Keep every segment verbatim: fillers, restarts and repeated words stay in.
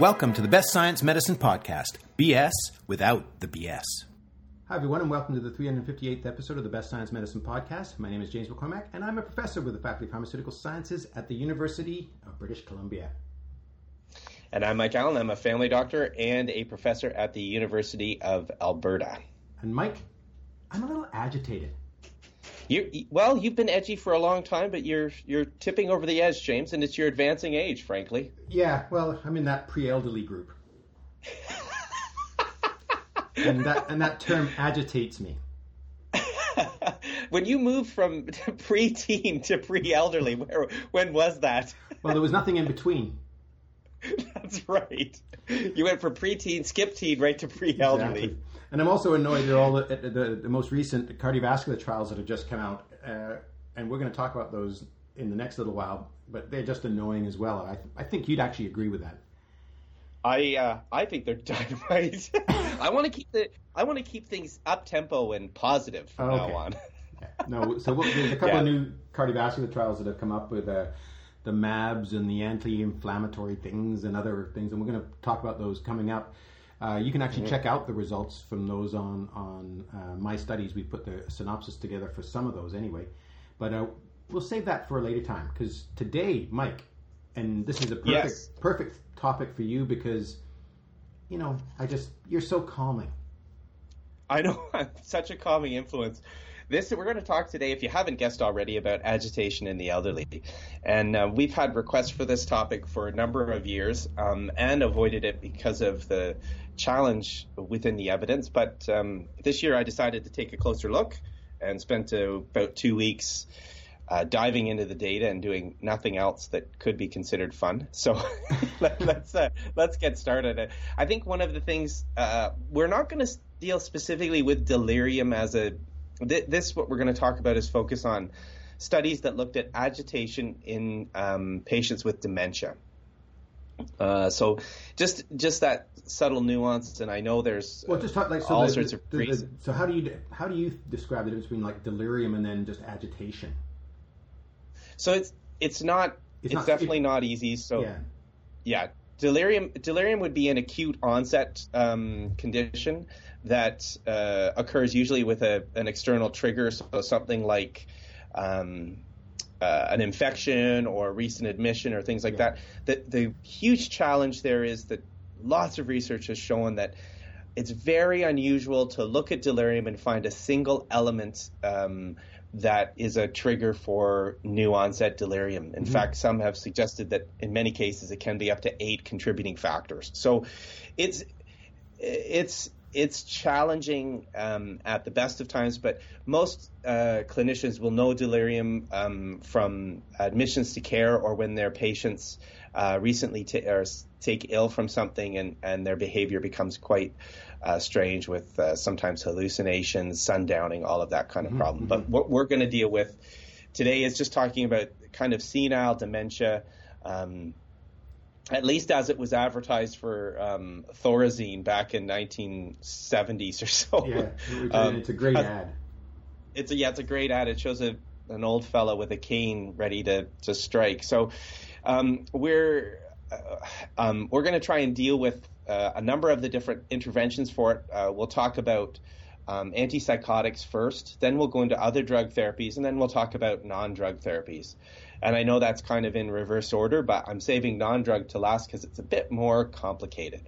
Welcome to the Best Science Medicine Podcast, B S without the B S. Hi everyone, and welcome to the three hundred fifty-eighth episode of the Best Science Medicine Podcast. My name is James McCormack, and I'm a professor with the Faculty of Pharmaceutical Sciences at the University of British Columbia. And I'm Mike Allen. I'm a family doctor and a professor at the University of Alberta. And Mike, I'm a little agitated. You well, you've been edgy for a long time, but you're you're tipping over the edge, James, and it's your advancing age, frankly. Yeah, well, I'm in that pre-elderly group. and that and that term agitates me. When you moved from pre-teen to pre-elderly, where when was that? Well, there was nothing in between. That's right. You went from pre-teen, skip teen, right to pre-elderly. Exactly. And I'm also annoyed at all the, the, the most recent cardiovascular trials that have just come out. Uh, and we're going to talk about those in the next little while, but they're just annoying as well. I, I think you'd actually agree with that. I uh, I think they're dynamite. I want to keep the I want to keep things up tempo and positive from okay. now on. No, so what, there's a couple yeah. of new cardiovascular trials that have come up with uh, the M A Bs and the anti-inflammatory things and other things, and we're going to talk about those coming up. Uh, you can actually mm-hmm. check out the results from those on on uh, my studies. We put the synopsis together for some of those anyway, but uh, we'll save that for a later time because today, Mike, and this is a perfect yes. perfect topic for you because you know I just you're so calming. I know, I'm such a calming influence. This we're going to talk today, if you haven't guessed already, about agitation in the elderly, and uh, we've had requests for this topic for a number of years um, and avoided it because of the challenge within the evidence. But um, this year, I decided to take a closer look and spent uh, about two weeks uh, diving into the data and doing nothing else that could be considered fun. So let, let's uh, let's get started. I think one of the things uh, we're not going to deal specifically with delirium as a This, what we're going to talk about, is focus on studies that looked at agitation in um, patients with dementia. Uh, so just just that subtle nuance, and I know there's well, just talk, like, so all the, sorts of the, reasons. the, So how do you how do you describe the difference between like delirium and then just agitation? So it's it's not it's, it's not, definitely it, not easy. So yeah. yeah, delirium delirium would be an acute onset um, condition that uh, occurs usually with a, an external trigger, so something like um, uh, an infection or recent admission or things like yeah. that. The, the huge challenge there is that lots of research has shown that it's very unusual to look at delirium and find a single element um, that is a trigger for new onset delirium. In mm-hmm. fact, some have suggested that in many cases it can be up to eight contributing factors. So it's it's It's challenging um, at the best of times, but most uh, clinicians will know delirium um, from admissions to care or when their patients uh, recently t- or take ill from something and, and their behavior becomes quite uh, strange with uh, sometimes hallucinations, sundowning, all of that kind of mm-hmm, problem. Mm-hmm. But what we're going to deal with today is just talking about kind of senile dementia, um, at least as it was advertised for um, Thorazine back in nineteen seventies or so. Yeah, um, it's a great ad. It's a yeah, it's a great ad. It shows a an old fellow with a cane ready to, to strike. So um, we're uh, um, we're going to try and deal with uh, a number of the different interventions for it. Uh, we'll talk about um, antipsychotics first, then we'll go into other drug therapies, and then we'll talk about non-drug therapies. And I know that's kind of in reverse order, but I'm saving non-drug to last because it's a bit more complicated.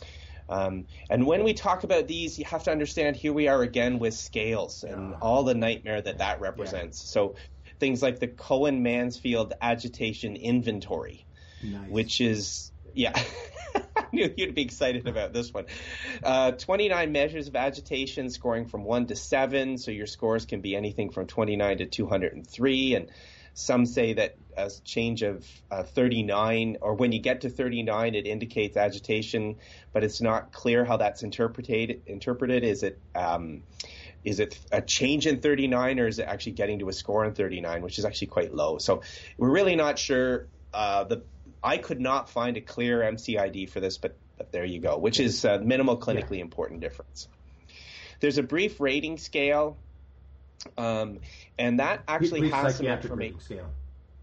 Um, and when we talk about these, you have to understand here we are again with scales and all the nightmare that that represents. Yeah. So things like the Cohen-Mansfield Agitation Inventory, nice. Which is, yeah, I knew you'd be excited about this one. Uh, twenty-nine measures of agitation scoring from one to seven. So your scores can be anything from twenty-nine to two hundred three. And some say that a change of uh, thirty-nine, or when you get to thirty-nine, it indicates agitation, but it's not clear how that's interpreted. Interpreted is it um, is it a change in thirty-nine, or is it actually getting to a score in thirty-nine, which is actually quite low? So we're really not sure. Uh, the I could not find a clear M C I D for this, but, but there you go, which is a minimal clinically yeah. important difference. There's a brief rating scale. Um, and that actually brief has some information. information.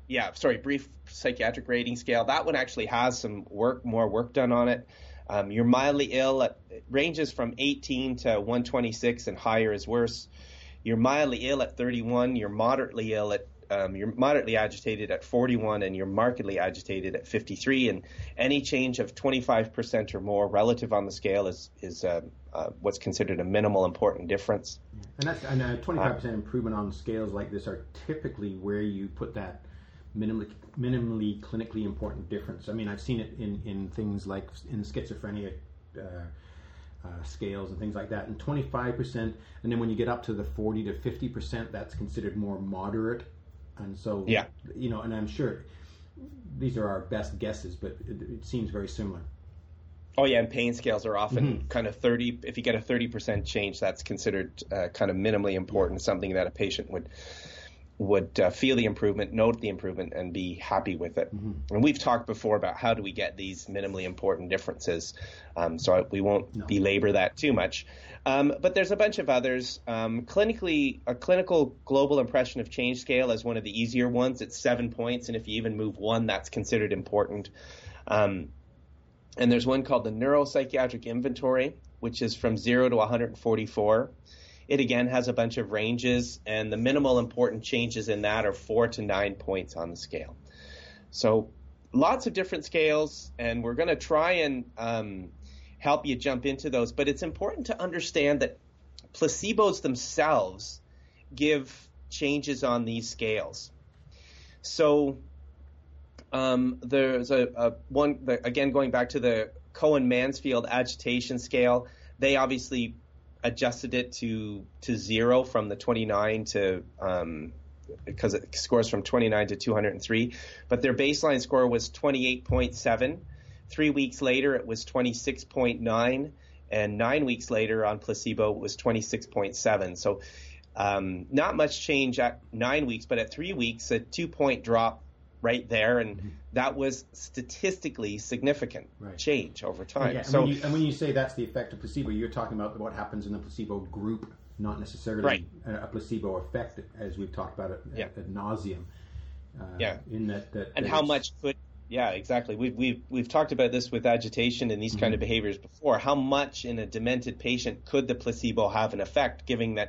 yeah, sorry, brief psychiatric rating scale. That one actually has some work, more work done on it. Um, you're mildly ill. At, it ranges from eighteen to one twenty-six, and higher is worse. You're mildly ill at thirty-one. You're moderately ill at um, you're moderately agitated at forty-one, and you're markedly agitated at fifty-three. And any change of twenty-five percent or more relative on the scale is is uh, uh, what's considered a minimal important difference. And that's and a twenty-five percent improvement on scales like this are typically where you put that minimally minimally clinically important difference. I mean, I've seen it in, in things like in schizophrenia uh, uh, scales and things like that, and twenty-five percent, and then when you get up to the forty to fifty percent, that's considered more moderate. And so, yeah. you know, and I'm sure these are our best guesses, but it, it seems very similar. Oh yeah, and pain scales are often mm-hmm. kind of thirty. If you get a thirty percent change, that's considered uh, kind of minimally important, something that a patient would would uh, feel the improvement, note the improvement, and be happy with it. Mm-hmm. And we've talked before about how do we get these minimally important differences, um, so we won't no. belabor that too much. Um, but there's a bunch of others. Um, clinically, a clinical global impression of change scale is one of the easier ones. It's seven points, and if you even move one, that's considered important. Um, and there's one called the Neuropsychiatric Inventory, which is from zero to one hundred forty-four. It again has a bunch of ranges, and the minimal important changes in that are four to nine points on the scale. So lots of different scales, and we're going to try and um, help you jump into those. But it's important to understand that placebos themselves give changes on these scales. So um, there's a, a one, the, again, going back to the Cohen-Mansfield agitation scale, they obviously adjusted it to to zero from the twenty-nine to um, because it scores from twenty-nine to two hundred three, but their baseline score was twenty-eight point seven. Three weeks later, it was twenty-six point nine, and nine weeks later on placebo, it was twenty-six point seven. So um, not much change at nine weeks, but at three weeks, a two-point drop right there, and mm-hmm. that was statistically significant right. change over time. Yeah, and, so, when you, and when you say that's the effect of placebo, you're talking about what happens in the placebo group, not necessarily right. a, a placebo effect, as we've talked about it yeah. ad nauseum. Uh, yeah, in that, that and that how much could yeah exactly we've we've we've talked about this with agitation and these mm-hmm. kind of behaviors before. How much in a demented patient could the placebo have an effect, given that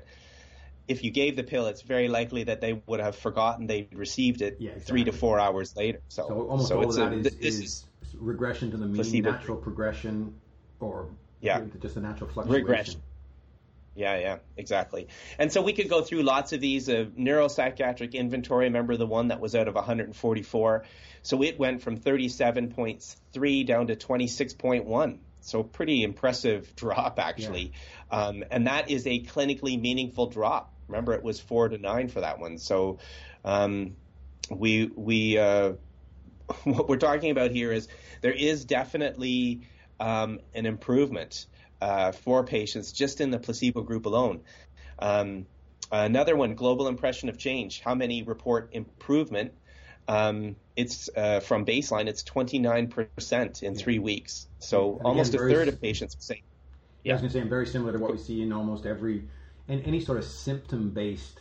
if you gave the pill, it's very likely that they would have forgotten they received it yeah, exactly. three to four hours later. So, so almost so all it's of that a, is, this is, is regression to the mean, placebo. natural progression, or yeah. just a natural fluctuation. Regression. Yeah, yeah, exactly. And so we could go through lots of these. A neuropsychiatric inventory, remember the one that was out of one hundred forty-four? So it went from thirty-seven point three down to twenty-six point one. So pretty impressive drop, actually. Yeah. Um, and that is a clinically meaningful drop. Remember, it was four to nine for that one. So um, we we uh, what we're talking about here is there is definitely um, an improvement uh, for patients just in the placebo group alone. Um, another one, global impression of change. How many report improvement? Um, it's uh, from baseline. It's twenty-nine percent in three weeks. So and almost again, a third of patients say. Yeah. I was going to say, very similar to what we see in almost every. And any sort of symptom-based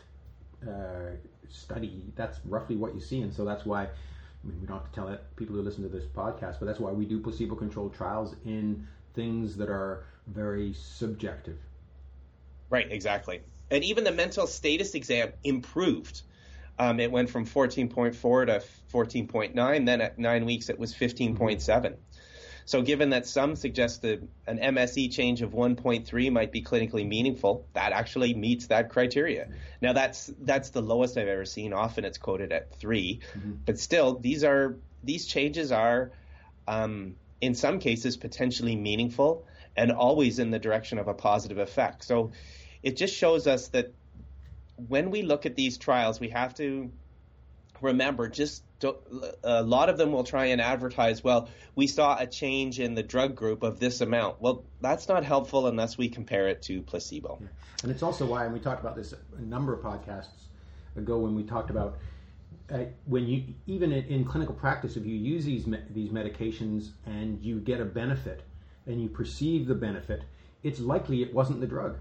uh, study, that's roughly what you see. And so that's why, I mean, we don't have to tell it, people who listen to this podcast, but that's why we do placebo-controlled trials in things that are very subjective. Right, exactly. And even the mental status exam improved. Um, it went from fourteen point four to fourteen point nine. Then at nine weeks, it was fifteen point seven. Mm-hmm. So given that some suggest that an M S E change of one point three might be clinically meaningful, that actually meets that criteria. Now, that's that's the lowest I've ever seen. Often it's quoted at three. Mm-hmm. But still, these are these changes are, um, in some cases, potentially meaningful and always in the direction of a positive effect. So it just shows us that when we look at these trials, we have to remember, just to, a lot of them will try and advertise, well, we saw a change in the drug group of this amount. Well, that's not helpful unless we compare it to placebo. Yeah. And it's also why, and we talked about this a number of podcasts ago when we talked about uh, when you, even in, in clinical practice, if you use these me- these medications and you get a benefit and you perceive the benefit, it's likely it wasn't the drug.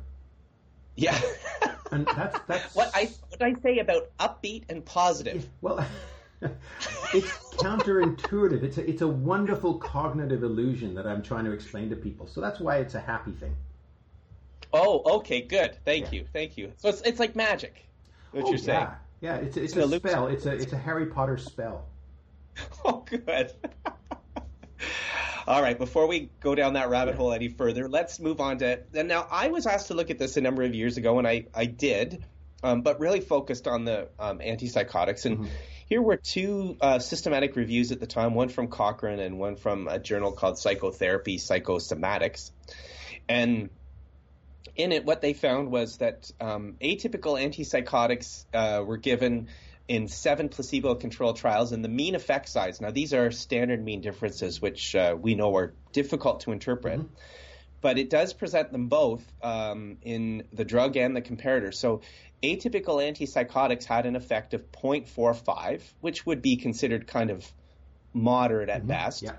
Yeah. And that's that's what I what I say about upbeat and positive. Well, It's counterintuitive. It's a, it's a wonderful cognitive illusion that I'm trying to explain to people. So that's why it's a happy thing. Oh, okay, good. Thank Yeah. you, thank you. So it's it's like magic, what Oh, you're saying. yeah. Yeah, it's, it's, It's a an illusion. spell. It's a it's a Harry Potter spell. Oh, good. All right, before we go down that rabbit hole any further, let's move on to, and now I was asked to look at this a number of years ago, and I, I did, um, but really focused on the um, antipsychotics. And mm-hmm. here were two uh, systematic reviews at the time, one from Cochrane and one from a journal called Psychotherapy Psychosomatics. And in it, what they found was that um, atypical antipsychotics uh, were given in seven placebo-controlled trials, and the mean effect size. Now, these are standard mean differences, which uh, we know are difficult to interpret. Mm-hmm. But it does present them both um, in the drug and the comparator. So atypical antipsychotics had an effect of zero point four five, which would be considered kind of moderate at mm-hmm. best. Yeah.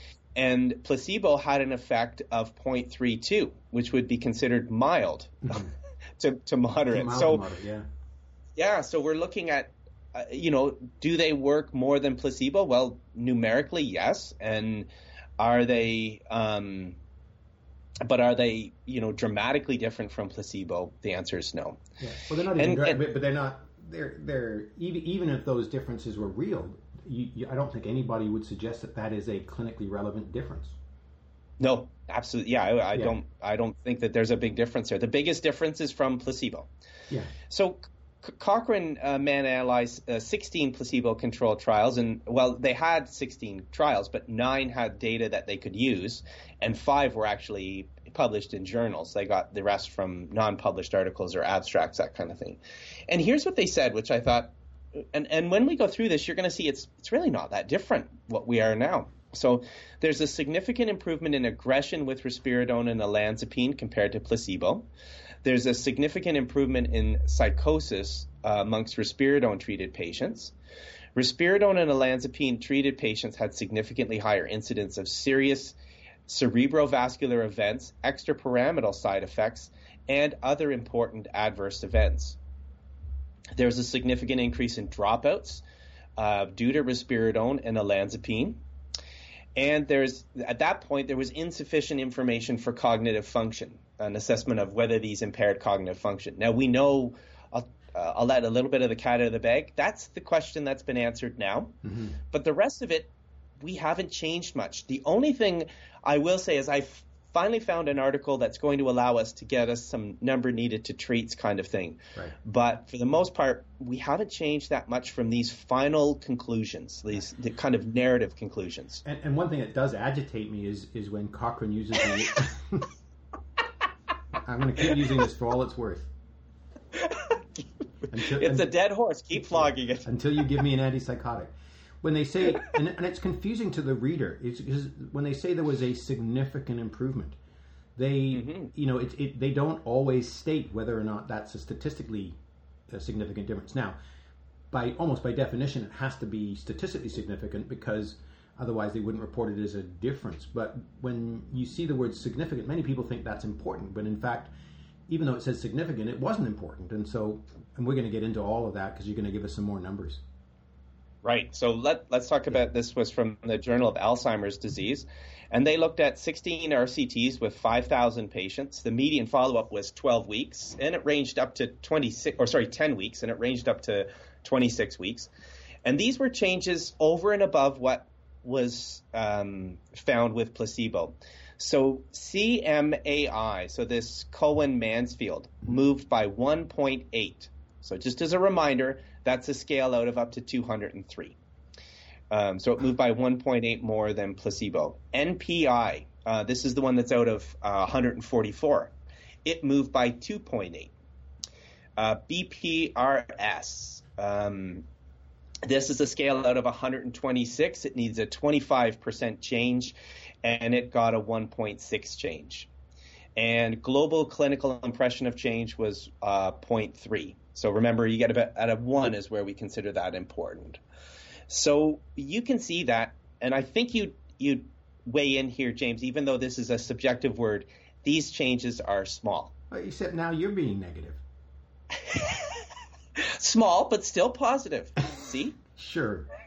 And placebo had an effect of zero point three two, which would be considered mild mm-hmm. to, to moderate. Mild so, to moderate, yeah. yeah, so we're looking at, uh, you know, do they work more than placebo? Well, numerically, yes. And are they, um, but are they, you know, dramatically different from placebo? The answer is no. Yeah. Well, they're not even, and, dra- and, but they're not, they're, they're, even, even if those differences were real, You, you, I don't think anybody would suggest that that is a clinically relevant difference. No, absolutely. Yeah, I, I yeah. don't. I don't think that there's a big difference there. The biggest difference is from placebo. Yeah. So C- Cochrane uh, man analyzed uh, sixteen placebo-controlled trials, and well, they had sixteen trials, but nine had data that they could use, and five were actually published in journals. They got the rest from non-published articles or abstracts, that kind of thing. And here's what they said, which I thought. And and when we go through this, you're going to see it's it's really not that different what we are now. So there's a significant improvement in aggression with risperidone and olanzapine compared to placebo. There's a significant improvement in psychosis uh, amongst risperidone-treated patients. Risperidone and olanzapine-treated patients had significantly higher incidence of serious cerebrovascular events, extrapyramidal side effects, and other important adverse events. There's a significant increase in dropouts uh, due to risperidone and olanzapine. And there's at that point, there was insufficient information for cognitive function, an assessment of whether these impaired cognitive function. Now, we know, I'll, uh, I'll let a little bit of the cat out of the bag. That's the question that's been answered now. Mm-hmm. But the rest of it, we haven't changed much. The only thing I will say is I finally found an article that's going to allow us to get us some number needed to treats kind of thing. Right. But for the most part, we haven't changed that much from these final conclusions, these the kind of narrative conclusions. And, and one thing that does agitate me is is when Cochrane uses the... I'm going to keep using this for all it's worth. Until, it's un- a dead horse. Keep flogging it. Until you give me an antipsychotic. When they say, and, and it's confusing to the reader, it's, it's when they say there was a significant improvement, they, mm-hmm. you know, it, it, they don't always state whether or not that's a statistically a significant difference. Now, by almost by definition, it has to be statistically significant because otherwise they wouldn't report it as a difference. But when you see the word significant, many people think that's important. But in fact, even though it says significant, it wasn't important. And so, and we're going to get into all of that because you're going to give us some more numbers. Right. So let, let's talk about this was from the Journal of Alzheimer's Disease. And they looked at sixteen R C Ts with five thousand patients. The median follow-up was twelve weeks, and it ranged up to twenty-six, or sorry, ten weeks, and it ranged up to twenty-six weeks. And these were changes over and above what was um, found with placebo. So C M A I, so this Cohen-Mansfield, moved by one point eight. So just as a reminder, that's a scale out of up to two hundred three. Um, so it moved by one point eight more than placebo. N P I, uh, this is the one that's out of uh, one hundred forty-four. It moved by two point eight. Uh, B P R S, um, this is a scale out of one hundred twenty-six. It needs a twenty-five percent change, and it got a one point six change. And global clinical impression of change was uh, zero point three. So remember, you get about at a one is where we consider that important. So you can see that, and I think you you weigh in here, James, even though this is a subjective word, these changes are small. Except now you're being negative. Small, but still positive. See? Sure.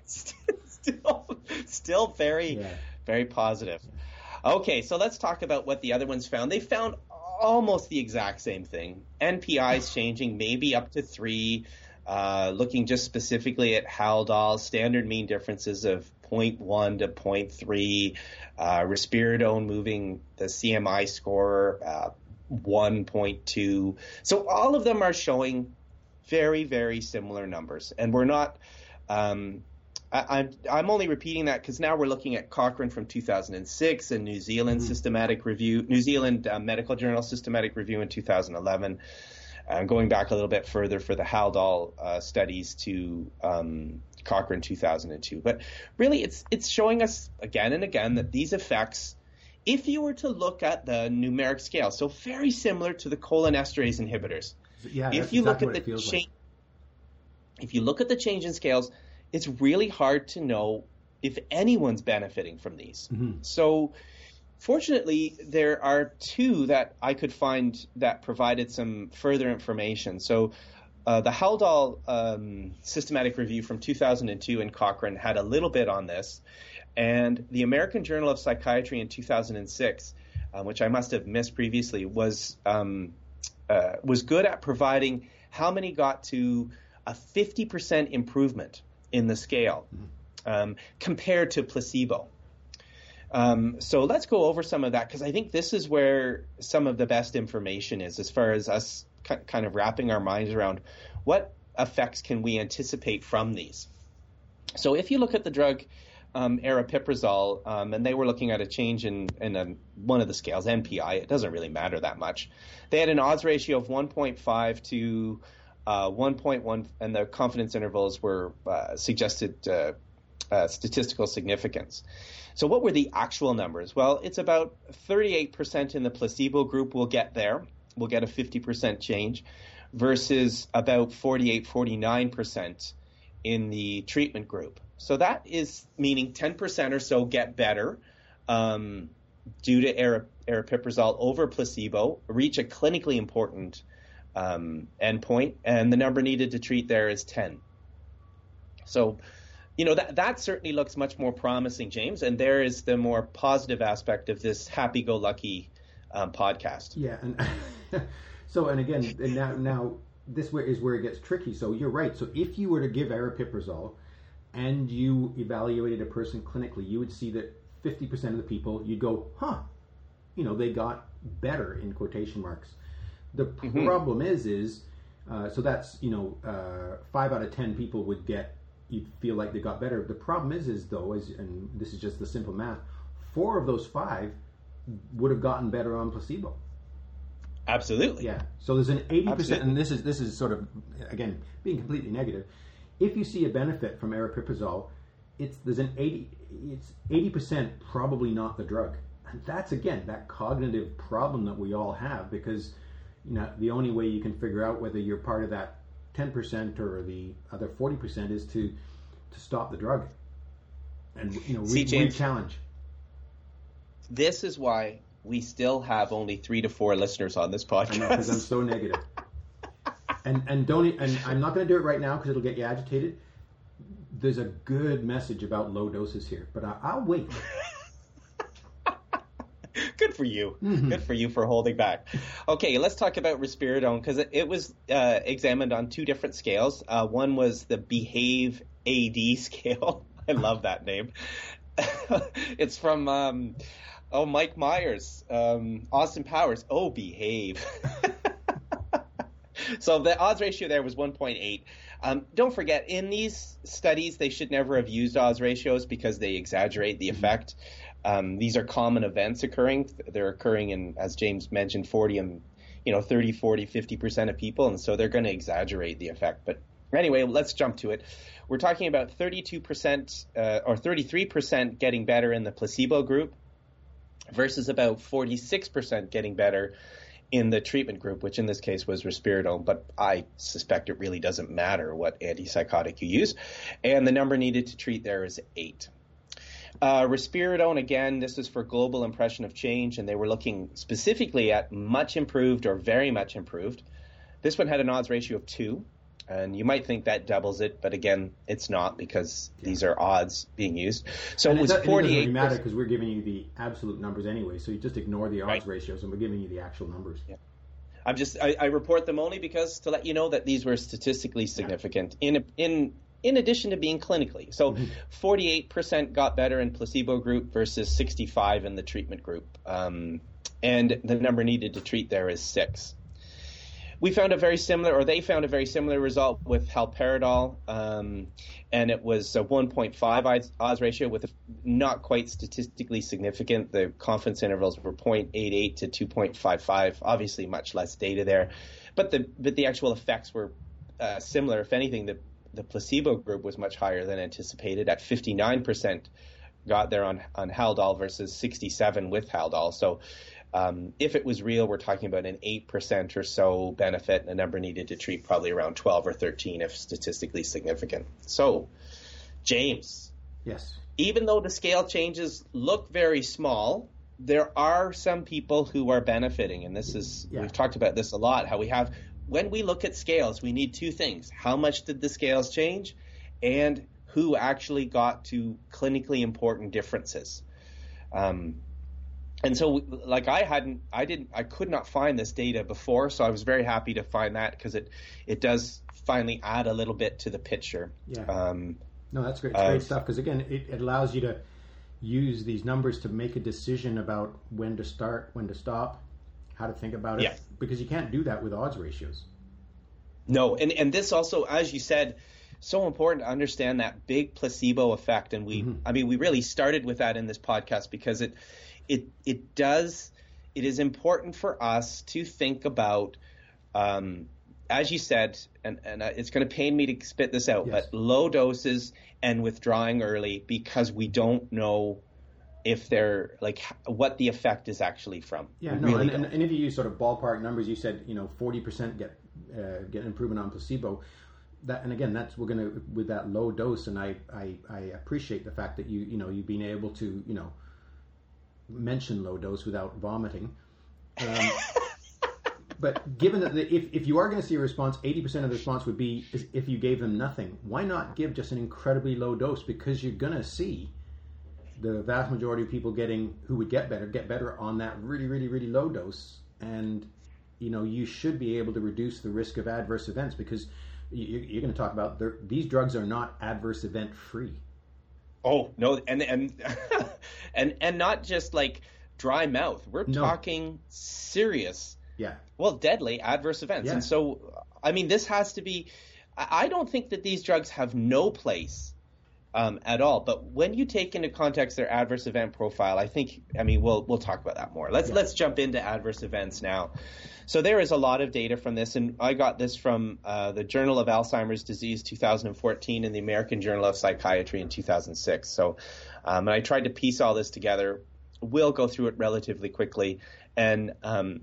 still, still very, Yeah. very positive. Okay, so let's talk about what the other ones found. They found almost the exact same thing. N P Is changing maybe up to three, uh, looking just specifically at Haldol, standard mean differences of zero point one to zero point three, uh, risperidone moving the C M I score uh, one point two. So all of them are showing very, very similar numbers. And we're not um, I, I'm, I'm only repeating that because now we're looking at Cochrane from two thousand six and New Zealand mm-hmm. systematic review, New Zealand uh, Medical Journal systematic review in two thousand eleven. Uh, going back a little bit further for the Haldol uh, studies to um, Cochrane two thousand two. But really, it's it's showing us again and again that these effects, if you were to look at the numeric scale, so very similar to the cholinesterase inhibitors. Yeah, if you exactly look at the change, like. if you look at the change in scales, it's really hard to know if anyone's benefiting from these. Mm-hmm. So. Fortunately, there are two that I could find that provided some further information. So uh, the Haldol um, systematic review from two thousand two in Cochrane had a little bit on this. And the American Journal of Psychiatry in two thousand six, uh, which I must have missed previously, was um, uh, was good at providing how many got to a fifty percent improvement in the scale um, compared to placebo. Um, so let's go over some of that, because I think this is where some of the best information is as far as us k- kind of wrapping our minds around what effects can we anticipate from these. So if you look at the drug um, aripiprazole, um, and they were looking at a change in, in a, one of the scales, N P I, it doesn't really matter that much. They had an odds ratio of one point five to uh, one point one, and the confidence intervals were uh, suggested uh, uh, statistical significance. So what were the actual numbers? Well, it's about thirty-eight percent in the placebo group will get there. We'll get a fifty percent change versus about forty-eight, forty-nine percent in the treatment group. So that is meaning ten percent or so get better um, due to arip- aripiprazole over placebo, reach a clinically important um, endpoint, and the number needed to treat there is ten. So You know, that that certainly looks much more promising, James, and there is the more positive aspect of this happy-go-lucky um, podcast. Yeah, and so, and again, and now, now this is where it gets tricky. So you're right. So if you were to give aripiprazole and you evaluated a person clinically, you would see that fifty percent of the people, you'd go, huh, you know, they got better in quotation marks. The mm-hmm. problem is, is uh, so that's, you know, uh, five out of ten people would get, you'd feel like they got better. The problem is, is though, is, and this is just the simple math, four of those five would have gotten better on placebo. Absolutely. Yeah. So there's an eighty percent, Absolutely. and this is this is sort of, again, being completely negative. If you see a benefit from aripiprazole, it's there's an eighty, it's eighty percent probably not the drug, and that's again that cognitive problem that we all have, because you know the only way you can figure out whether you're part of that ten percent or the other forty percent is to to stop the drug and you know re- See, James, re-challenge. This is why we still have only three to four listeners on this podcast. I know, because I'm so negative. and and don't e- and I'm not going to do it right now because it'll get you agitated. There's a good message about low doses here, but I, I'll wait. Good for you. Mm-hmm. Good for you for holding back. Okay, let's talk about risperidone, because it, it was uh, examined on two different scales. Uh, one was the Behave A D scale. I love that name. It's from, um, oh, Mike Myers, um, Austin Powers. Oh, Behave. So the odds ratio there was one point eight. Um, don't forget, in these studies, they should never have used odds ratios because they exaggerate the effect. Um, these are common events occurring. They're occurring in, as James mentioned, forty and, you know, thirty, forty, fifty percent of people. And so they're going to exaggerate the effect. But anyway, let's jump to it. We're talking about thirty-two percent uh, or thirty-three percent getting better in the placebo group versus about forty-six percent getting better in the treatment group, which in this case was risperidone. But I suspect it really doesn't matter what antipsychotic you use. And the number needed to treat there is eight. Uh, risperidone, again, this is for global impression of change, and they were looking specifically at much improved or very much improved. This one had an odds ratio of two. And you might think that doubles it, but again, it's not because yeah. these are odds being used. So and it was it forty-eight. It doesn't really matter because we're giving you the absolute numbers anyway, so you just ignore the odds right. ratios and we're giving you the actual numbers. Yeah. I'm just I, I report them only because to let you know that these were statistically significant yeah. in in in addition to being clinically. So mm-hmm. forty-eight percent got better in placebo group versus sixty-five in the treatment group. Um, and the number needed to treat there is six. We found a very similar, or they found a very similar result with haloperidol, um, and it was a one point five odds ratio with a, not quite statistically significant. The confidence intervals were zero point eight eight to two point five five, obviously much less data there. But the but the actual effects were uh, similar. If anything, the, the placebo group was much higher than anticipated at fifty-nine percent got there on, on Haldol versus sixty-seven with Haldol. So Um, if it was real, we're talking about an eight percent or so benefit, and a number needed to treat probably around twelve or thirteen if statistically significant. So, James. Yes. Even though the scale changes look very small, there are some people who are benefiting, and this is, yeah. we've talked about this a lot, how we have, when we look at scales, we need two things. How much did the scales change, and who actually got to clinically important differences? Um And so, like I hadn't, I didn't, I could not find this data before, so I was very happy to find that because it, it does finally add a little bit to the picture. Yeah. Um, no, that's great. It's uh, great stuff because again, it, it allows you to use these numbers to make a decision about when to start, when to stop, how to think about it. Yeah. Because you can't do that with odds ratios. No, and and this also, as you said, so important to understand that big placebo effect, and we, mm-hmm. I mean, we really started with that in this podcast because it. It it does it is important for us to think about, um, as you said, and, and it's going to pain me to spit this out, yes. but low doses and withdrawing early because we don't know if they're like what the effect is actually from. Yeah, we no, really and, and, and if you use sort of ballpark numbers, you said you know forty percent get uh, get improvement on placebo. That, and again, that's we're going to with that low dose, and I, I I appreciate the fact that you you know you've been able to you know. mention low dose without vomiting. Um, but given that the, if, if you are going to see a response, eighty percent of the response would be if you gave them nothing. Why not give just an incredibly low dose? Because you're going to see the vast majority of people getting who would get better, get better on that really, really, really low dose. And, you know, you should be able to reduce the risk of adverse events because you, you're going to talk about these drugs are not adverse event free. Oh no, and and and and not just like dry mouth. We're no. talking serious, yeah, well, deadly adverse events. Yeah. And so, I mean, this has to be. I don't think that these drugs have no place um, at all. But when you take into context their adverse event profile, I think. I mean, we'll we'll talk about that more. Let's yeah. let's jump into adverse events now. So there is a lot of data from this, and I got this from uh, the Journal of Alzheimer's Disease two thousand fourteen and the American Journal of Psychiatry in two thousand six. So um, and I tried to piece all this together. We'll go through it relatively quickly, and um,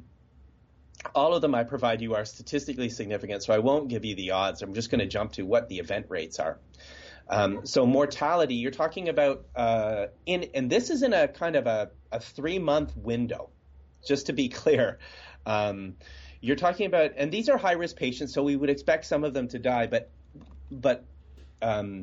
all of them I provide you are statistically significant, so I won't give you the odds. I'm just going to jump to what the event rates are. Um, so mortality, you're talking about, uh, in, and this is in a kind of a, a three-month window, just to be clear. Um, you're talking about, and these are high-risk patients, so we would expect some of them to die, but but um,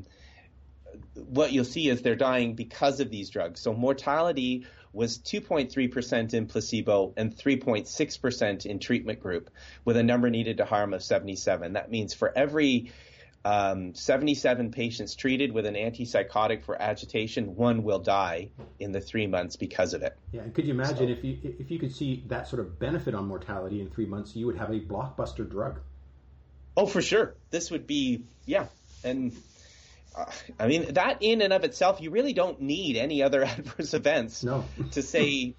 what you'll see is they're dying because of these drugs. So mortality was two point three percent in placebo and three point six percent in treatment group, with a number needed to harm of seventy-seven. That means for every um, seventy-seven patients treated with an antipsychotic for agitation, one will die in the three months because of it. Yeah, and could you imagine so, if you if you could see that sort of benefit on mortality in three months, you would have a blockbuster drug. Oh, for sure. This would be, yeah. And uh, I mean, that in and of itself, you really don't need any other adverse events no. to say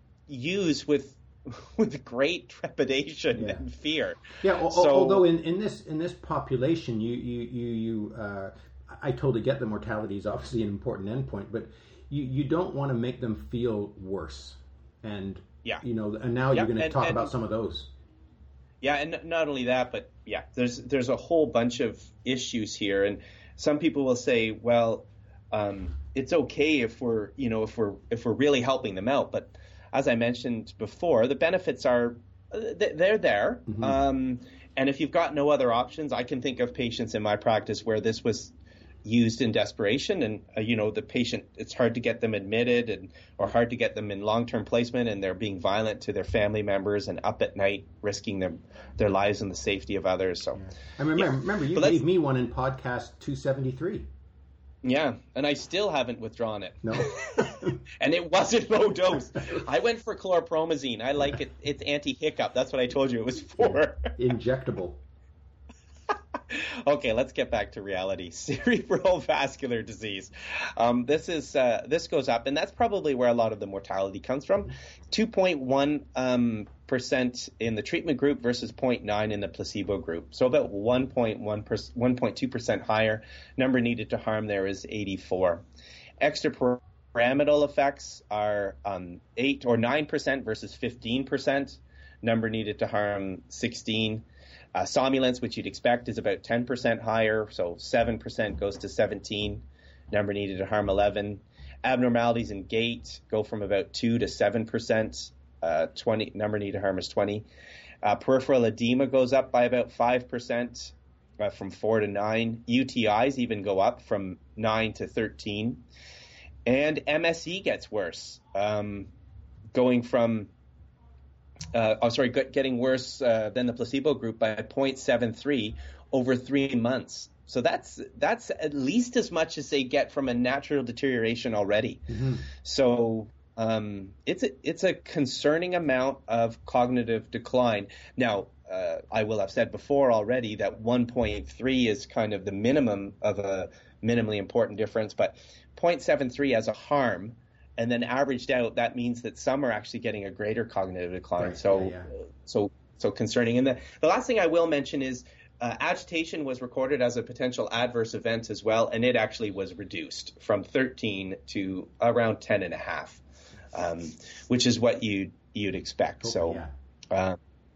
use with with great trepidation yeah. and fear. Yeah, so, although in, in this in this population, you you you, you uh, I totally get the mortality is obviously an important endpoint, but you, you don't want to make them feel worse. And yeah. you know, and now yeah, you're going to and, talk and, about some of those. Yeah, and not only that, but yeah, there's there's a whole bunch of issues here, and some people will say, well, um, it's okay if we're you know if we're if we're really helping them out, but as I mentioned before, the benefits are they're there. Mm-hmm. Um, and if you've got no other options, I can think of patients in my practice where this was used in desperation, and uh, you know, the patient, it's hard to get them admitted and or hard to get them in long-term placement, and they're being violent to their family members and up at night risking their their lives and the safety of others. So yeah. I remember, yeah. remember you but gave me one in podcast two seventy-three. Yeah, and I still haven't withdrawn it. No. And it wasn't low dose. I went for chlorpromazine. I like it. It's anti-hiccup. That's what I told you it was for. Injectable. Okay, let's get back to reality. Cerebral vascular disease. Um, this is uh, this goes up, and that's probably where a lot of the mortality comes from. two point one um, percent in the treatment group versus zero point nine in the placebo group. So about one point one percent, one point two percent higher. Number needed to harm there is eighty-four. Extrapyramidal effects are um, eight or nine percent versus fifteen percent. Number needed to harm sixteen. Uh, somnolence, which you'd expect, is about ten percent higher, so seven percent goes to seventeen. Number needed to harm eleven. Abnormalities in gait go from about two to seven percent. Uh, twenty number needed to harm is twenty. Uh, peripheral edema goes up by about five percent, uh, from four to nine. U T Is even go up from nine to thirteen. And M S E gets worse, um, going from Uh, oh, sorry, getting worse uh, than the placebo group by zero point seven three over three months. So that's that's at least as much as they get from a natural deterioration already. Mm-hmm. So um, it's a, it's a concerning amount of cognitive decline. Now, uh, I will have said before already that one point three is kind of the minimum of a minimally important difference, but zero point seven three as a harm. And then averaged out, that means that some are actually getting a greater cognitive decline. Right. So, yeah, yeah. so, so concerning. And the, the last thing I will mention is uh, agitation was recorded as a potential adverse event as well, and it actually was reduced from thirteen to around ten and a half, um, which is what you you'd expect. Oh, so, yeah. uh,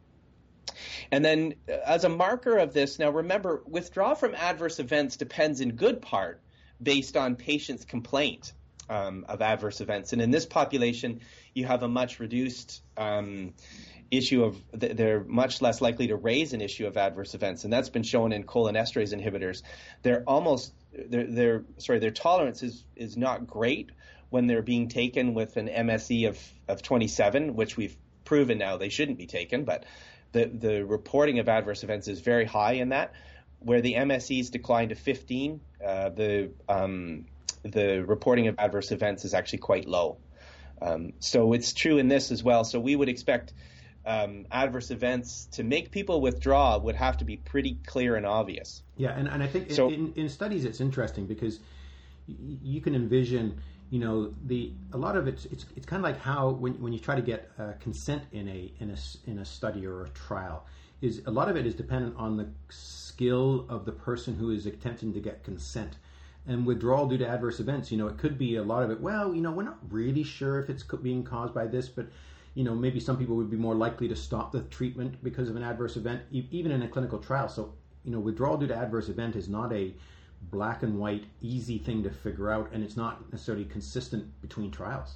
and then uh, as a marker of this, now remember, withdrawal from adverse events depends in good part based on patient's complaint. Um, of adverse events. And in this population, you have a much reduced um, issue of, th- they're much less likely to raise an issue of adverse events. And that's been shown in cholinesterase inhibitors. They're almost, they're, they're sorry, their tolerance is, is not great when they're being taken with an M S E of, of twenty-seven, which we've proven now they shouldn't be taken. But the, the reporting of adverse events is very high in that. Where the M S Es decline to fifteen, uh, the um, the reporting of adverse events is actually quite low. Um, so it's true in this as well. So we would expect um, adverse events to make people withdraw would have to be pretty clear and obvious. Yeah, and, and I think so, in, in studies it's interesting because y- you can envision, you know, the a lot of it's it's it's kind of like how when when you try to get uh, consent in a in a in a study or a trial, is a lot of it is dependent on the skill of the person who is attempting to get consent. And withdrawal due to adverse events, you know, it could be a lot of it, well, you know, we're not really sure if it's being caused by this, but, you know, maybe some people would be more likely to stop the treatment because of an adverse event, e- even in a clinical trial. So, you know, withdrawal due to adverse event is not a black and white, easy thing to figure out, and it's not necessarily consistent between trials.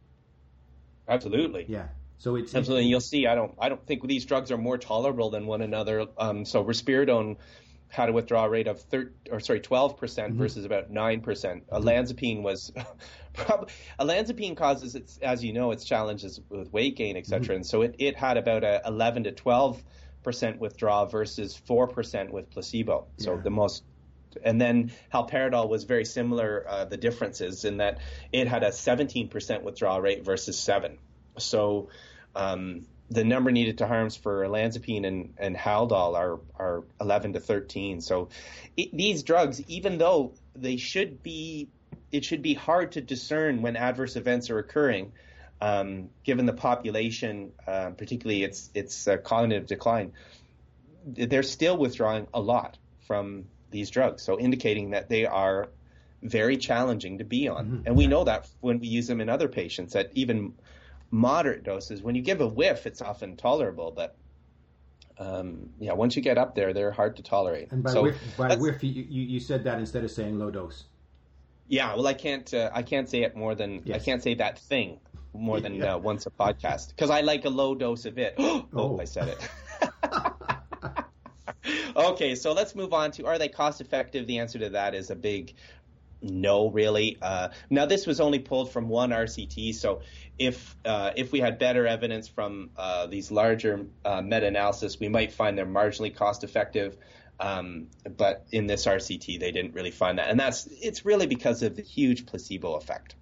Absolutely. Yeah. So it's absolutely. And you'll see, I don't, I don't think these drugs are more tolerable than one another. Um, so risperidone had a withdrawal rate of thir- or sorry, twelve percent mm-hmm. versus about nine percent. Mm-hmm. Olanzapine was probably olanzapine causes its, as you know, its challenges with weight gain, et cetera. Mm-hmm. And so it, it had about a eleven to twelve percent withdrawal versus four percent with placebo. So yeah. the most, and then haloperidol was very similar. Uh, the differences in that it had a seventeen percent withdrawal rate versus seven. So, um, the number needed to harms for olanzapine and, and Haldol are, are eleven to thirteen. So it, these drugs, even though they should be, it should be hard to discern when adverse events are occurring, um, given the population, uh, particularly its, its uh, cognitive decline, they're still withdrawing a lot from these drugs. So indicating that they are very challenging to be on. Mm-hmm. And we know that when we use them in other patients at even moderate doses. When you give a whiff, it's often tolerable, but um, yeah, once you get up there, they're hard to tolerate. And by so whiff, by whiff you, you, you said that instead of saying low dose. Yeah, well, I can't uh, I can't say it more than yes. I can't say that thing more than yeah. uh, once a podcast because I like a low dose of it. oh, oh, I said it. Okay, so let's move on to, are they cost effective? The answer to that is a big no, really. Uh, now, this was only pulled from one R C T, so if uh, if we had better evidence from uh, these larger uh, meta-analysis, we might find they're marginally cost effective. Um, but in this R C T, they didn't really find that, and that's it's really because of the huge placebo effect.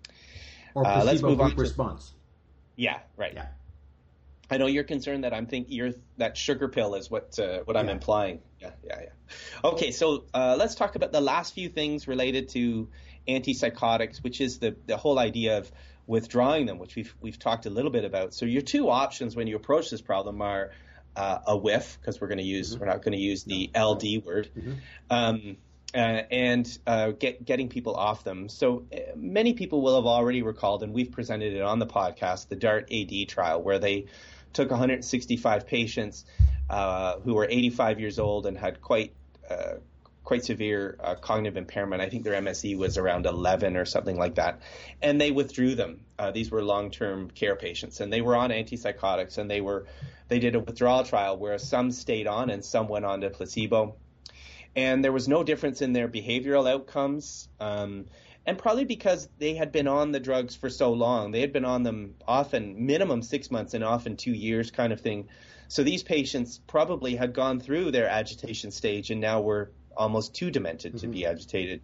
Or placebo uh, let's move on to, response. Yeah, right. Yeah. I know you're concerned that I'm thinking you're that sugar pill is what uh, what I'm yeah. implying. Yeah, yeah, yeah. Okay, so uh, let's talk about the last few things related to antipsychotics, which is the the whole idea of withdrawing them, which we've we've talked a little bit about. So your two options when you approach this problem are uh, a whiff, because we're going to use mm-hmm. we're not going to use the L D word, mm-hmm. um, uh, and uh, get getting people off them. So uh, many people will have already recalled, and we've presented it on the podcast, the DART A D trial, where they took one hundred sixty-five patients uh, who were eighty-five years old and had quite uh, quite severe uh, cognitive impairment. I think their M S E was around eleven or something like that. And they withdrew them. Uh, these were long-term care patients, and they were on antipsychotics, and they were they did a withdrawal trial where some stayed on and some went on to placebo. And there was no difference in their behavioral outcomes. Um, And probably because they had been on the drugs for so long. They had been on them often minimum six months and often two years kind of thing. So these patients probably had gone through their agitation stage and now were almost too demented mm-hmm. to be agitated.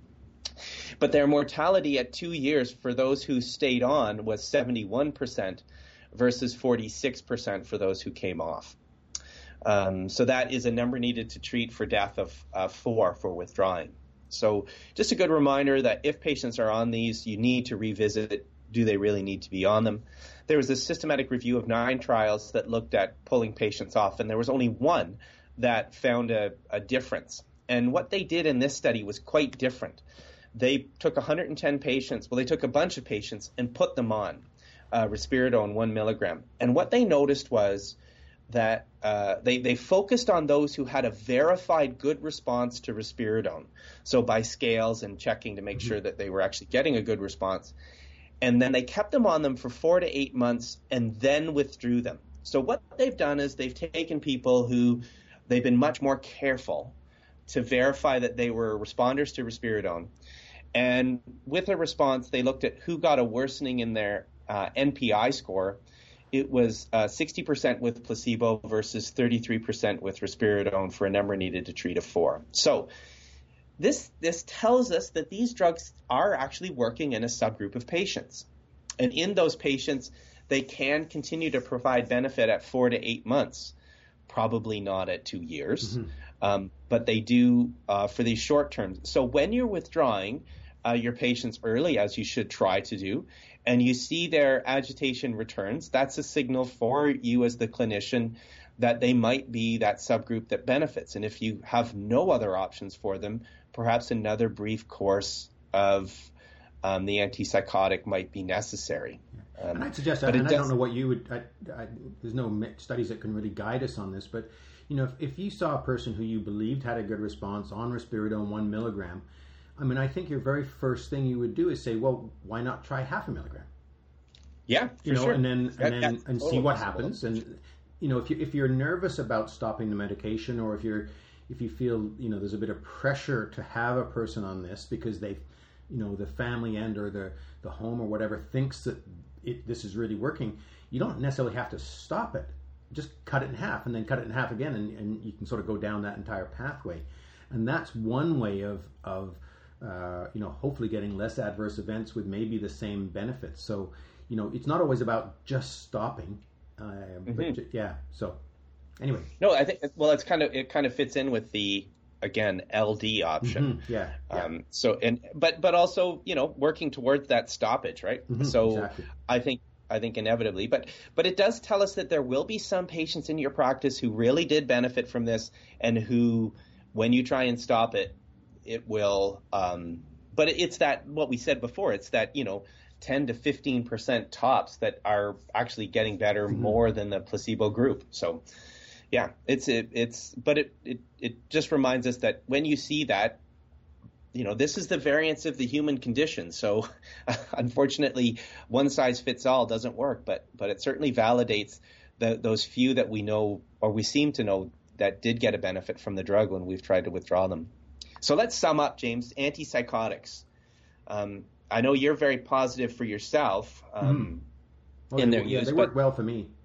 But their mortality at two years for those who stayed on was seventy-one percent versus forty-six percent for those who came off. Um, so that is a number needed to treat for death of uh, four for withdrawing. So just a good reminder that if patients are on these, you need to revisit, do they really need to be on them? There was a systematic review of nine trials that looked at pulling patients off, and there was only one that found a, a difference. And what they did in this study was quite different. They took one hundred ten patients, well, they took a bunch of patients and put them on uh, risperidone one milligram. And what they noticed was that uh, they, they focused on those who had a verified good response to risperidone. So by scales and checking to make mm-hmm. sure that they were actually getting a good response. And then they kept them on them for four to eight months and then withdrew them. So what they've done is they've taken people who they've been much more careful to verify that they were responders to risperidone. And with a response, they looked at who got a worsening in their uh, N P I score. It was uh, sixty percent with placebo versus thirty-three percent with risperidone for a number needed to treat of four. So this this tells us that these drugs are actually working in a subgroup of patients. And in those patients, they can continue to provide benefit at four to eight months, probably not at two years, mm-hmm. um, but they do uh, for these short terms. So when you're withdrawing uh, your patients early, as you should try to do, and you see their agitation returns, that's a signal for you as the clinician that they might be that subgroup that benefits. And if you have no other options for them, perhaps another brief course of um, the antipsychotic might be necessary. Um, and I'd suggest, and I does, don't know what you would, I, I, there's no studies that can really guide us on this, but you know, if, if you saw a person who you believed had a good response on risperidone one milligram, I mean, I think your very first thing you would do is say, well, why not try half a milligram? Yeah, for you know, sure. and then that, and then and see what possible. happens. And you know, if you if you're nervous about stopping the medication, or if you're if you feel you know there's a bit of pressure to have a person on this because they, you know, the family end or the the home or whatever thinks that it, this is really working, you don't necessarily have to stop it. Just cut it in half, and then cut it in half again, and, and you can sort of go down that entire pathway. And that's one way of of Uh, you know, hopefully getting less adverse events with maybe the same benefits. So, you know, it's not always about just stopping. Uh, mm-hmm. But yeah. So, anyway. No, I think well, it's kind of it kind of fits in with the again L D option. Mm-hmm. Yeah. yeah. Um, so and but but also you know working towards that stoppage, right? Mm-hmm. So exactly. I think. I think inevitably, but but it does tell us that there will be some patients in your practice who really did benefit from this, and who, when you try and stop it, it will, um, but it's that, what we said before, it's that, you know, ten to fifteen percent tops that are actually getting better mm-hmm. more than the placebo group. So yeah, it's, it, it's, but it, it, it just reminds us that when you see that, you know, this is the variance of the human condition. So unfortunately, one size fits all doesn't work, but but it certainly validates the, those few that we know, or we seem to know, that did get a benefit from the drug when we've tried to withdraw them. So let's sum up, James. Antipsychotics. Um, I know you're very positive for yourself um, mm. well, in they, their yeah, use. They work well for me.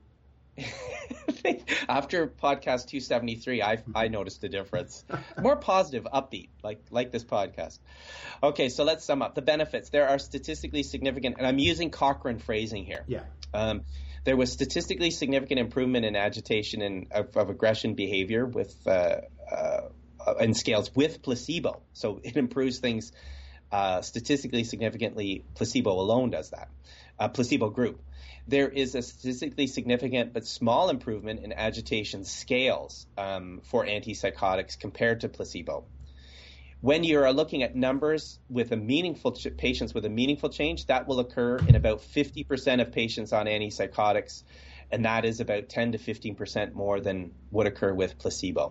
After podcast two seventy-three, I I noticed a difference. More positive, upbeat, like like this podcast. Okay, so let's sum up the benefits. There are statistically significant, and I'm using Cochrane phrasing here. Yeah. Um, there was statistically significant improvement in agitation and of, of aggression behavior with uh, uh, in scales with placebo. So it improves things uh, statistically significantly. Placebo alone does that. Uh, placebo group. There is a statistically significant but small improvement in agitation scales um, for antipsychotics compared to placebo. When you are looking at numbers with a meaningful ch- patients with a meaningful change, that will occur in about fifty percent of patients on antipsychotics, and that is about ten to fifteen percent more than would occur with placebo.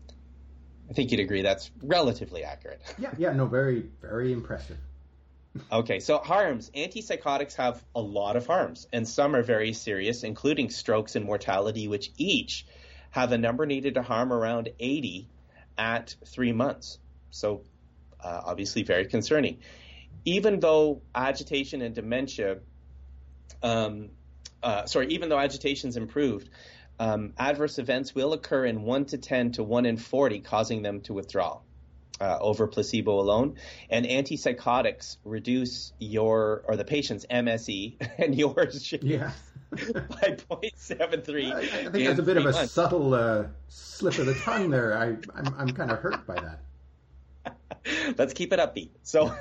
I think you'd agree that's relatively accurate. Yeah, yeah, no, very, very impressive. Okay, so harms. Antipsychotics have a lot of harms, and some are very serious, including strokes and mortality, which each have a number needed to harm around eighty at three months. So uh, obviously very concerning. Even though agitation and dementia, um, uh, sorry, even though agitation's improved, um, adverse events will occur in one to ten to one in forty, causing them to withdraw. Uh, over placebo alone, and antipsychotics reduce your or the patient's M S E and yours yeah. by zero point seven three. I, I think that's a bit of a months. subtle uh, slip of the tongue there. I, I'm, I'm kind of hurt by that. Let's keep it upbeat. So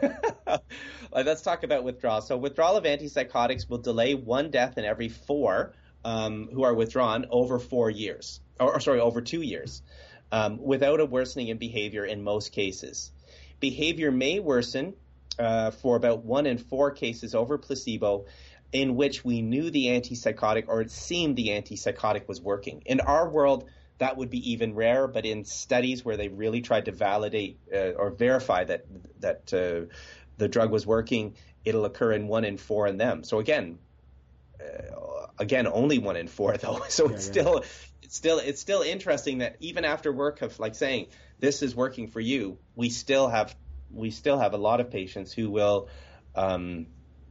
let's talk about withdrawal. So withdrawal of antipsychotics will delay one death in every four um, who are withdrawn over four years, or, or sorry, over two years. Um, without a worsening in behavior in most cases. Behavior may worsen uh, for about one in four cases over placebo in which we knew the antipsychotic or it seemed the antipsychotic was working. In our world, that would be even rarer, but in studies where they really tried to validate uh, or verify that that uh, the drug was working, it'll occur in one in four in them. So again, uh, again, only one in four though. So yeah, it's yeah. still... It's still it's still interesting that even after work of like saying this is working for you, we still have we still have a lot of patients who will um,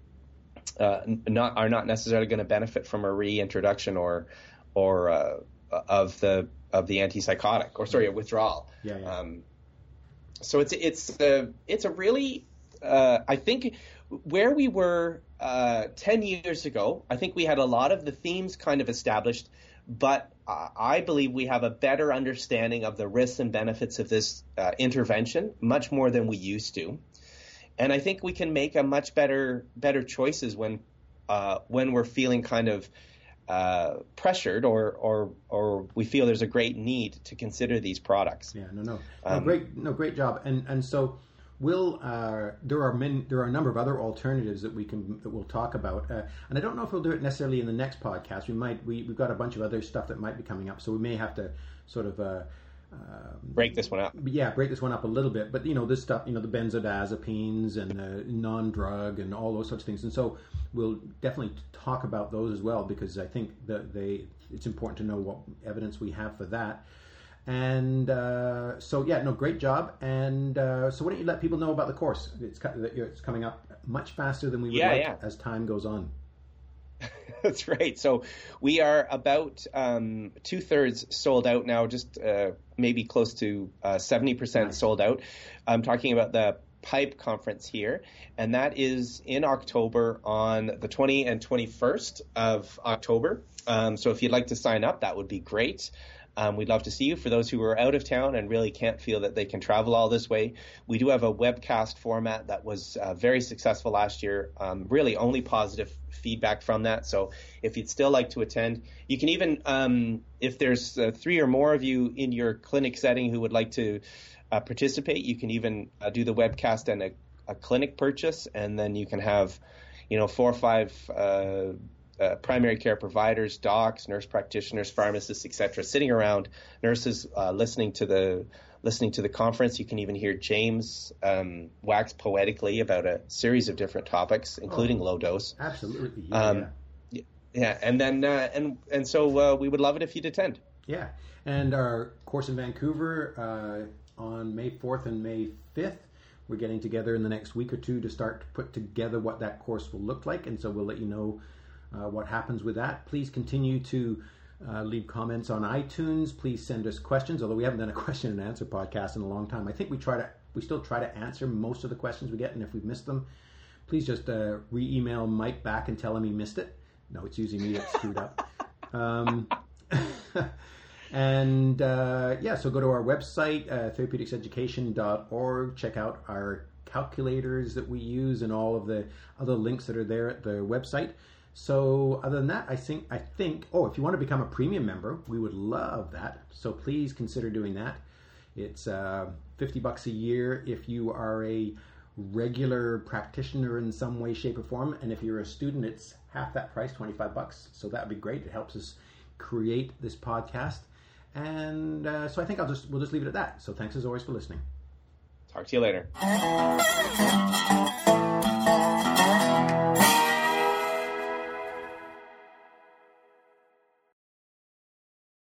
uh, not are not necessarily going to benefit from a reintroduction or or uh, of the of the antipsychotic or sorry a withdrawal. Yeah, yeah. Um, so it's it's a it's a really uh, I think where we were uh, ten years ago, I think we had a lot of the themes kind of established. But uh, I believe we have a better understanding of the risks and benefits of this uh, intervention, much more than we used to. And I think we can make a much better better choices when uh, when we're feeling kind of uh, pressured or, or or we feel there's a great need to consider these products. Yeah, no, no, no Um, great, no, great job. And and so. We'll, uh, there are many, there are a number of other alternatives that we can that we'll talk about, uh, and I don't know if we'll do it necessarily in the next podcast. We might we we've got a bunch of other stuff that might be coming up, so we may have to sort of uh, um, break this one up. Yeah, break this one up a little bit. But you know, this stuff, you know, the benzodiazepines and the non-drug and all those sorts of things, and so we'll definitely talk about those as well because I think that they it's important to know what evidence we have for that. And uh, so, yeah, no, great job. And uh, so why don't you let people know about the course? It's, it's coming up much faster than we would yeah, like yeah. as time goes on. That's right. So we are about um, two-thirds sold out now, just uh, maybe close to uh, seventy percent nice. Sold out. I'm talking about the PIPE conference here, and that is in October on the twentieth and twenty-first of October. Um, so if you'd like to sign up, that would be great. Um, we'd love to see you. For those who are out of town and really can't feel that they can travel all this way, we do have a webcast format that was uh, very successful last year. Um, really only positive feedback from that. So if you'd still like to attend, you can even, um, if there's uh, three or more of you in your clinic setting who would like to uh, participate, you can even uh, do the webcast and a, a clinic purchase, and then you can have, you know, four or five uh uh, primary care providers, docs, nurse practitioners, pharmacists, et cetera, sitting around, nurses uh, listening to the listening to the conference. You can even hear James um, wax poetically about a series of different topics, including oh, low dose. Absolutely. Yeah. Um, yeah. yeah, and then uh, and and so uh, we would love it if you'd attend. Yeah, and our course in Vancouver uh, on May fourth and May fifth. We're getting together in the next week or two to start to put together what that course will look like, and so we'll let you know uh, what happens with that. Please continue to uh, leave comments on iTunes. Please send us questions, although we haven't done a question and answer podcast in a long time. I think we try to we still try to answer most of the questions we get, and if we've missed them, please just uh, re-email Mike back and tell him he missed it. No, it's usually me that screwed up. Um, And uh, yeah, so go to our website, uh, therapeutics education dot org. Check out our calculators that we use and all of the other links that are there at the website. So other than that, I think, I think, oh, if you want to become a premium member, we would love that. So please consider doing that. It's uh, fifty bucks a year if you are a regular practitioner in some way, shape, or form. And if you're a student, it's half that price, twenty-five bucks. So that would be great. It helps us create this podcast. And uh, so I think I'll just we'll just leave it at that. So thanks as always for listening. Talk to you later.